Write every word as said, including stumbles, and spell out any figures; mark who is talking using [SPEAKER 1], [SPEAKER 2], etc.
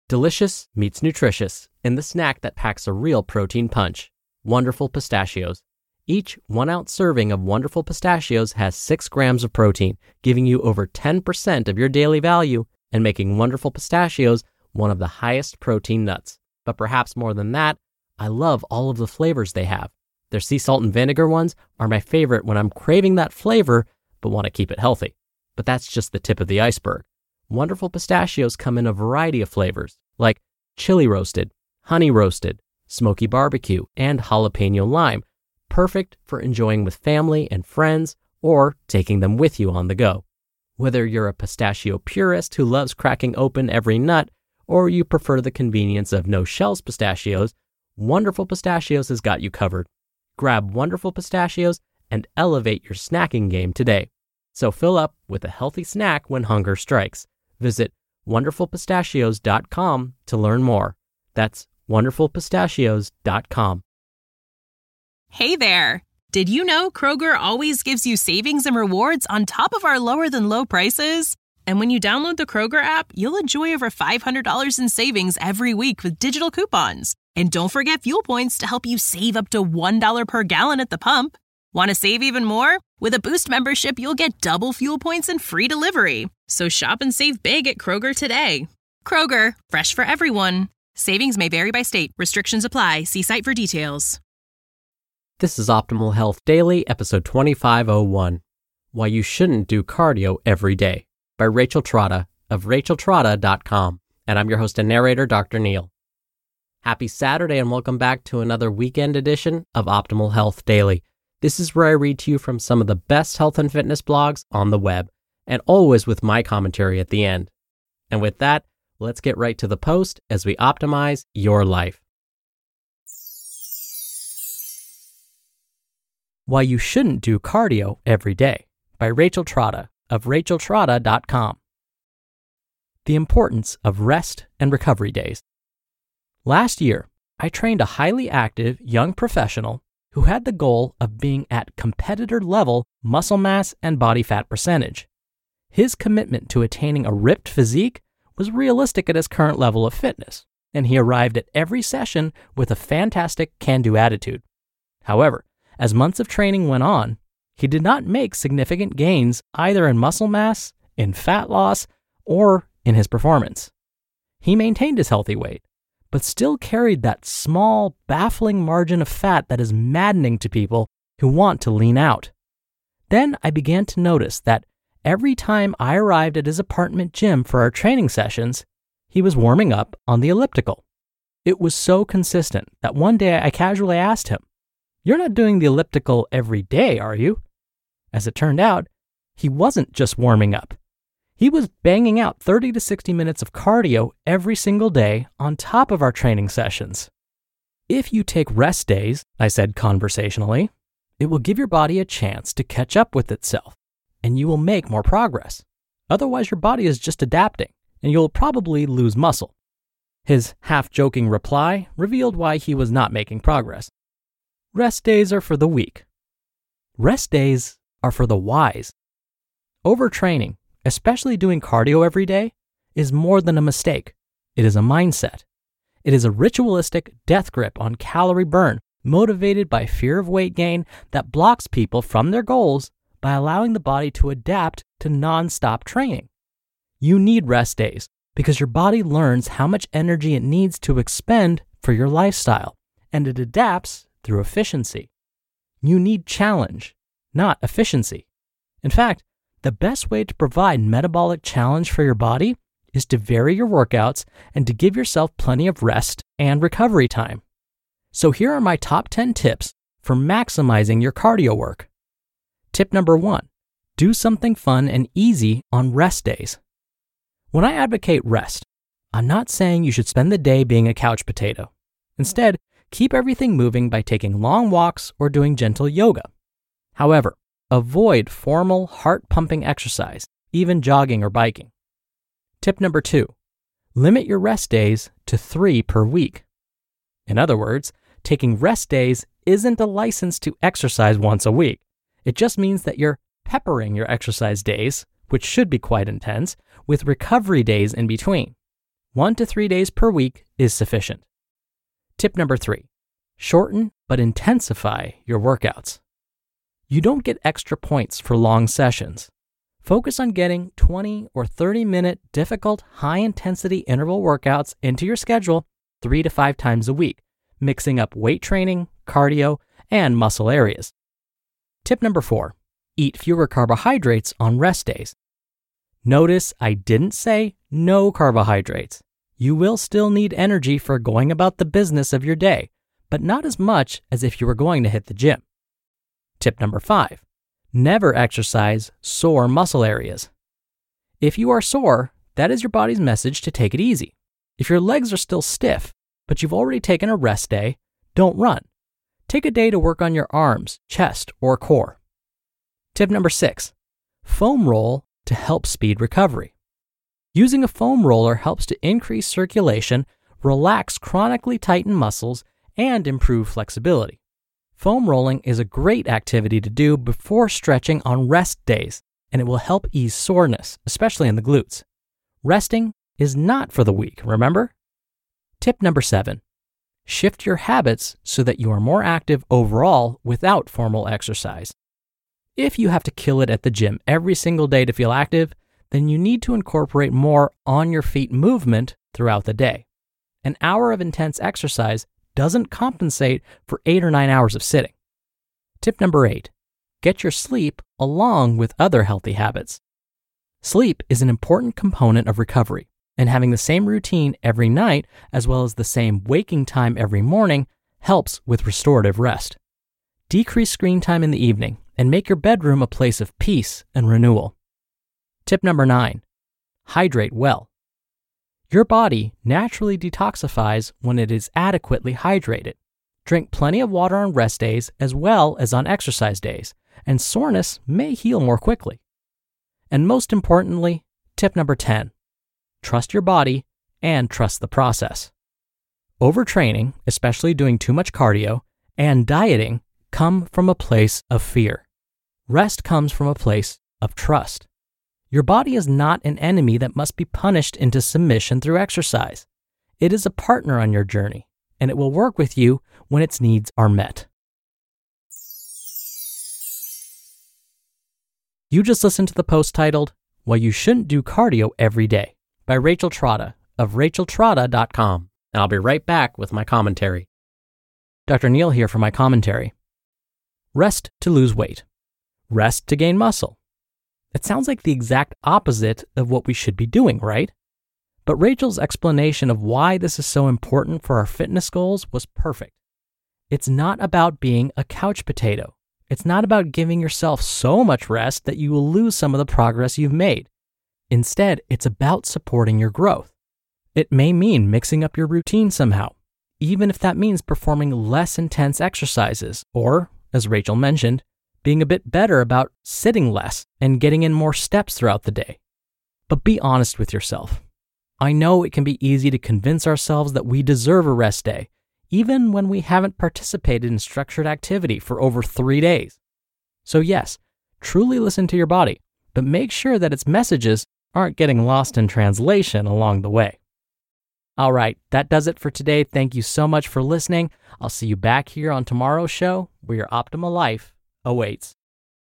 [SPEAKER 1] Delicious meets nutritious in the snack that packs a real protein punch. Wonderful Pistachios. Each one-ounce serving of Wonderful Pistachios has six grams of protein, giving you over ten percent of your daily value and making Wonderful Pistachios one of the highest protein nuts. But perhaps more than that, I love all of the flavors they have. Their sea salt and vinegar ones are my favorite when I'm craving that flavor but want to keep it healthy. But that's just the tip of the iceberg. Wonderful Pistachios come in a variety of flavors, like chili roasted, honey roasted, smoky barbecue, and jalapeno lime, perfect for enjoying with family and friends or taking them with you on the go. Whether you're a pistachio purist who loves cracking open every nut, or you prefer the convenience of no-shells pistachios, Wonderful Pistachios has got you covered. Grab Wonderful Pistachios and elevate your snacking game today. So fill up with a healthy snack when hunger strikes. Visit wonderful pistachios dot com to learn more. That's wonderful pistachios dot com.
[SPEAKER 2] Hey there! Did you know Kroger always gives you savings and rewards on top of our lower-than-low prices? And when you download the Kroger app, you'll enjoy over five hundred dollars in savings every week with digital coupons. And don't forget fuel points to help you save up to one dollar per gallon at the pump. Want to save even more? With a Boost membership, you'll get double fuel points and free delivery. So shop and save big at Kroger today. Kroger, fresh for everyone. Savings may vary by state. Restrictions apply. See site for details.
[SPEAKER 1] This is Optimal Health Daily, episode twenty-five oh one. Why You Shouldn't Do Cardio Every Day, by Rachel Trotta of rachel trotta dot com. And I'm your host and narrator, Doctor Neil. Happy Saturday and welcome back to another weekend edition of Optimal Health Daily. This is where I read to you from some of the best health and fitness blogs on the web, and always with my commentary at the end. And with that, let's get right to the post as we optimize your life. Why You Shouldn't Do Cardio Every Day, by Rachel Trotta of rachel trotta dot com. The importance of rest and recovery days. Last year, I trained a highly active young professional who had the goal of being at competitor-level muscle mass and body fat percentage. His commitment to attaining a ripped physique was realistic at his current level of fitness, and he arrived at every session with a fantastic can-do attitude. However, as months of training went on, he did not make significant gains either in muscle mass, in fat loss, or in his performance. He maintained his healthy weight, but still carried that small, baffling margin of fat that is maddening to people who want to lean out. Then I began to notice that every time I arrived at his apartment gym for our training sessions, he was warming up on the elliptical. It was so consistent that one day I casually asked him, "You're not doing the elliptical every day, are you?" As it turned out, he wasn't just warming up. He was banging out thirty to sixty minutes of cardio every single day on top of our training sessions. If you take rest days, I said conversationally, it will give your body a chance to catch up with itself, and you will make more progress. Otherwise, your body is just adapting, and you'll probably lose muscle. His half-joking reply revealed why he was not making progress. Rest days are for the weak. Rest days are for the wise. Overtraining, especially doing cardio every day, is more than a mistake. It is a mindset. It is a ritualistic death grip on calorie burn, motivated by fear of weight gain that blocks people from their goals by allowing the body to adapt to non-stop training. You need rest days because your body learns how much energy it needs to expend for your lifestyle, and it adapts through efficiency. You need challenge, not efficiency. In fact, the best way to provide metabolic challenge for your body is to vary your workouts and to give yourself plenty of rest and recovery time. So here are my top ten tips for maximizing your cardio work. Tip number one, do something fun and easy on rest days. When I advocate rest, I'm not saying you should spend the day being a couch potato. Instead, keep everything moving by taking long walks or doing gentle yoga. However, avoid formal heart-pumping exercise, even jogging or biking. Tip number two, limit your rest days to three per week. In other words, taking rest days isn't a license to exercise once a week. It just means that you're peppering your exercise days, which should be quite intense, with recovery days in between. One to three days per week is sufficient. Tip number three, shorten but intensify your workouts. You don't get extra points for long sessions. Focus on getting twenty or thirty minute difficult high-intensity interval workouts into your schedule three to five times a week, mixing up weight training, cardio, and muscle areas. Tip number four, eat fewer carbohydrates on rest days. Notice I didn't say no carbohydrates. You will still need energy for going about the business of your day, but not as much as if you were going to hit the gym. Tip number five, never exercise sore muscle areas. If you are sore, that is your body's message to take it easy. If your legs are still stiff, but you've already taken a rest day, don't run. Take a day to work on your arms, chest, or core. Tip number six, foam roll to help speed recovery. Using a foam roller helps to increase circulation, relax chronically tightened muscles, and improve flexibility. Foam rolling is a great activity to do before stretching on rest days, and it will help ease soreness, especially in the glutes. Resting is not for the weak, remember? Tip number seven, shift your habits so that you are more active overall without formal exercise. If you have to kill it at the gym every single day to feel active, then you need to incorporate more on-your-feet movement throughout the day. An hour of intense exercise doesn't compensate for eight or nine hours of sitting. Tip number eight, get your sleep along with other healthy habits. Sleep is an important component of recovery, and having the same routine every night as well as the same waking time every morning helps with restorative rest. Decrease screen time in the evening and make your bedroom a place of peace and renewal. Tip number nine, hydrate well. Your body naturally detoxifies when it is adequately hydrated. Drink plenty of water on rest days as well as on exercise days, and soreness may heal more quickly. And most importantly, tip number ten, trust your body and trust the process. Overtraining, especially doing too much cardio, and dieting come from a place of fear. Rest comes from a place of trust. Your body is not an enemy that must be punished into submission through exercise. It is a partner on your journey, and it will work with you when its needs are met. You just listened to the post titled, Why You Shouldn't Do Cardio Every Day by Rachel Trotta of rachel trotta dot com, and I'll be right back with my commentary. Doctor Neal here for my commentary. Rest to lose weight. Rest to gain muscle. It sounds like the exact opposite of what we should be doing, right? But Rachel's explanation of why this is so important for our fitness goals was perfect. It's not about being a couch potato. It's not about giving yourself so much rest that you will lose some of the progress you've made. Instead, it's about supporting your growth. It may mean mixing up your routine somehow, even if that means performing less intense exercises, or, as Rachel mentioned, being a bit better about sitting less and getting in more steps throughout the day. But be honest with yourself. I know it can be easy to convince ourselves that we deserve a rest day, even when we haven't participated in structured activity for over three days. So yes, truly listen to your body, but make sure that its messages aren't getting lost in translation along the way. All right, that does it for today. Thank you so much for listening. I'll see you back here on tomorrow's show where your optimal life awaits.